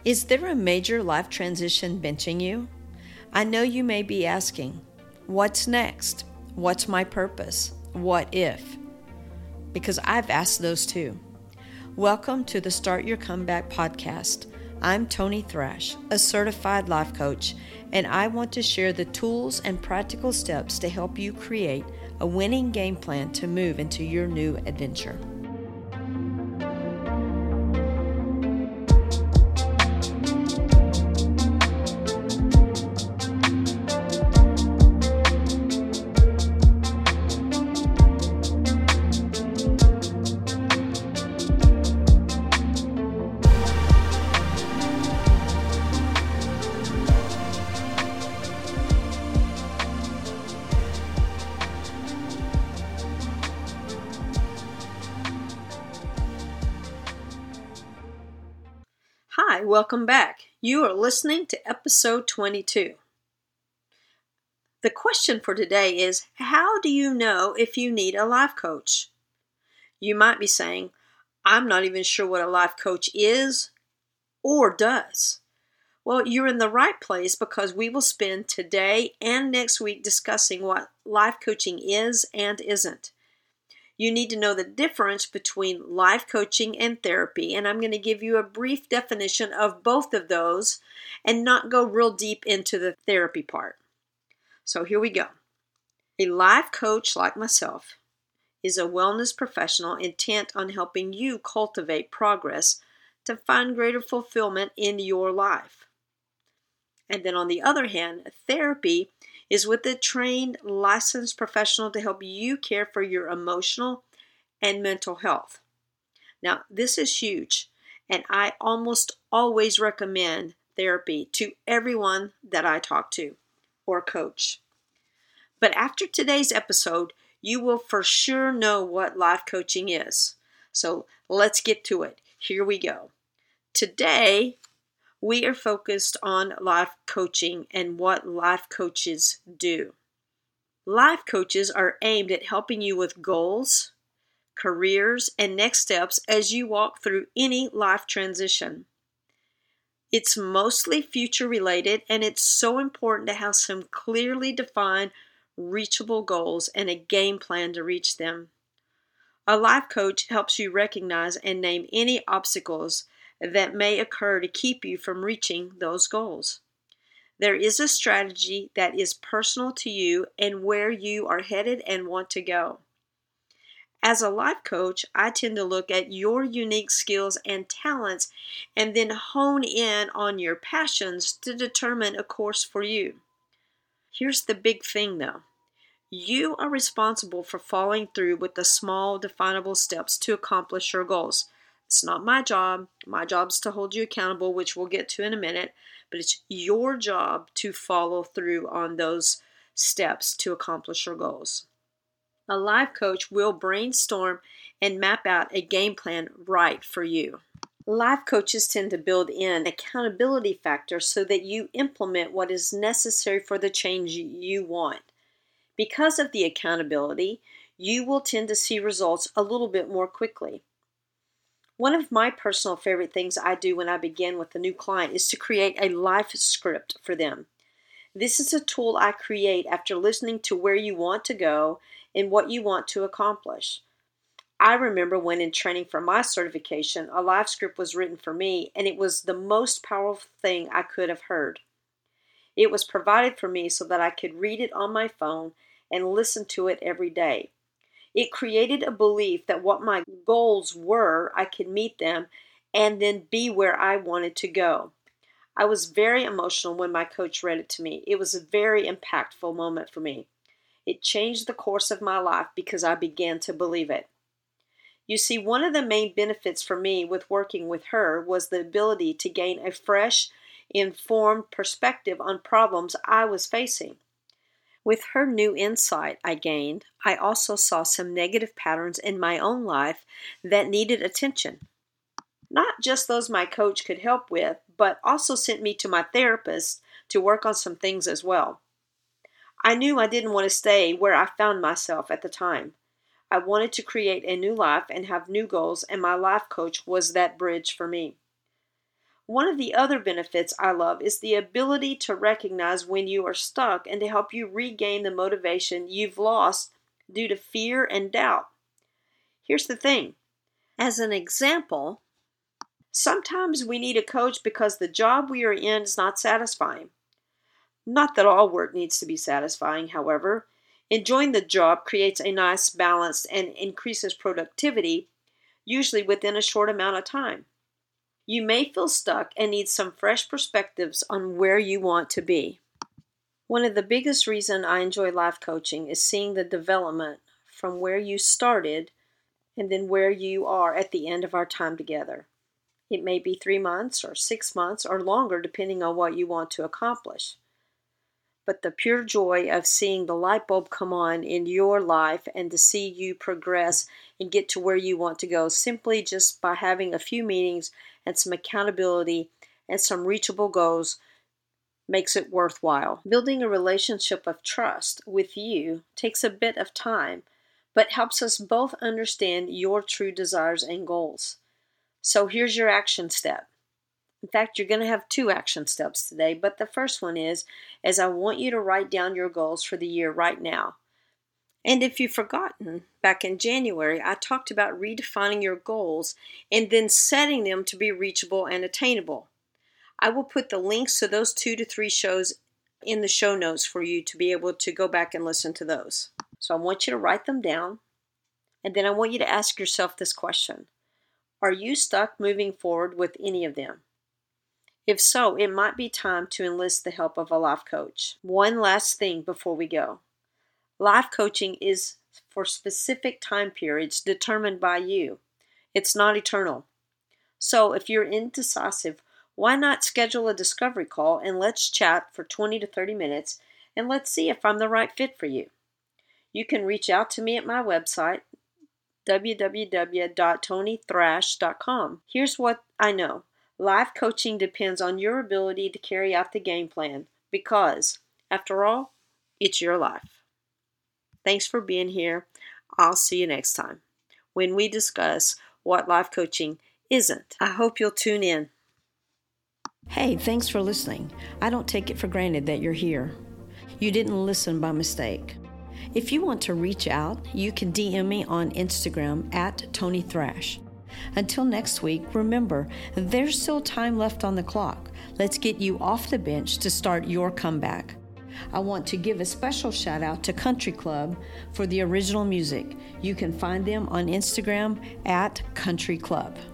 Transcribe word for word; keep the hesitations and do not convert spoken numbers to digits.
Is there a major life transition benching you? I know you may be asking, what's next? What's my purpose? What if? Because I've asked those too. Welcome to the Start Your Comeback podcast. I'm Tony Thrash, a certified life coach, and I want to share the tools and practical steps to help you create a winning game plan to move into your new adventure. Hi, welcome back. You are listening to episode twenty-two. The question for today is, how do you know if you need a life coach? You might be saying, I'm not even sure what a life coach is or does. Well, you're in the right place because we will spend today and next week discussing what life coaching is and isn't. You need to know the difference between life coaching and therapy, and I'm going to give you a brief definition of both of those and not go real deep into the therapy part. So here we go. A life coach like myself is a wellness professional intent on helping you cultivate progress to find greater fulfillment in your life. And then on the other hand, therapy is with a trained, licensed professional to help you care for your emotional and mental health. Now, this is huge, and I almost always recommend therapy to everyone that I talk to or coach. But after today's episode, you will for sure know what life coaching is. So let's get to it. Here we go. Today, we are focused on life coaching and what life coaches do. Life coaches are aimed at helping you with goals, careers, and next steps as you walk through any life transition. It's mostly future related, and it's so important to have some clearly defined, reachable goals and a game plan to reach them. A life coach helps you recognize and name any obstacles that may occur to keep you from reaching those goals. There is a strategy that is personal to you and where you are headed and want to go. As a life coach, I tend to look at your unique skills and talents and then hone in on your passions to determine a course for you. Here's the big thing though. You are responsible for following through with the small, definable steps to accomplish your goals. It's not my job. My job is to hold you accountable, which we'll get to in a minute, but it's your job to follow through on those steps to accomplish your goals. A life coach will brainstorm and map out a game plan right for you. Life coaches tend to build in accountability factors so that you implement what is necessary for the change you want. Because of the accountability, you will tend to see results a little bit more quickly. One of my personal favorite things I do when I begin with a new client is to create a life script for them. This is a tool I create after listening to where you want to go and what you want to accomplish. I remember when in training for my certification, a life script was written for me, and it was the most powerful thing I could have heard. It was provided for me so that I could read it on my phone and listen to it every day. It created a belief that what my goals were, I could meet them and then be where I wanted to go. I was very emotional when my coach read it to me. It was a very impactful moment for me. It changed the course of my life because I began to believe it. You see, one of the main benefits for me with working with her was the ability to gain a fresh, informed perspective on problems I was facing. With her new insight I gained, I also saw some negative patterns in my own life that needed attention. Not just those my coach could help with, but also sent me to my therapist to work on some things as well. I knew I didn't want to stay where I found myself at the time. I wanted to create a new life and have new goals, and my life coach was that bridge for me. One of the other benefits I love is the ability to recognize when you are stuck and to help you regain the motivation you've lost due to fear and doubt. Here's the thing. As an example, sometimes we need a coach because the job we are in is not satisfying. Not that all work needs to be satisfying, however. Enjoying the job creates a nice balance and increases productivity, usually within a short amount of time. You may feel stuck and need some fresh perspectives on where you want to be. One of the biggest reasons I enjoy life coaching is seeing the development from where you started and then where you are at the end of our time together. It may be three months or six months or longer depending on what you want to accomplish. But the pure joy of seeing the light bulb come on in your life and to see you progress and get to where you want to go simply just by having a few meetings and some accountability and some reachable goals makes it worthwhile. Building a relationship of trust with you takes a bit of time, but helps us both understand your true desires and goals. So here's your action step. In fact, you're going to have two action steps today, but the first one is, is I want you to write down your goals for the year right now. And if you've forgotten, back in January, I talked about redefining your goals and then setting them to be reachable and attainable. I will put the links to those two to three shows in the show notes for you to be able to go back and listen to those. So I want you to write them down, and then I want you to ask yourself this question. Are you stuck moving forward with any of them? If so, it might be time to enlist the help of a life coach. One last thing before we go. Life coaching is for specific time periods determined by you. It's not eternal. So if you're indecisive, why not schedule a discovery call and let's chat for twenty to thirty minutes and let's see if I'm the right fit for you. You can reach out to me at my website, w w w dot tony thrash dot com. Here's what I know. Life coaching depends on your ability to carry out the game plan because, after all, it's your life. Thanks for being here. I'll see you next time when we discuss what life coaching isn't. I hope you'll tune in. Hey, thanks for listening. I don't take it for granted that you're here. You didn't listen by mistake. If you want to reach out, you can D M me on Instagram at Tony Thrash. Until next week, remember, there's still time left on the clock. Let's get you off the bench to start your comeback. I want to give a special shout out to Country Club for the original music. You can find them on Instagram at Country Club.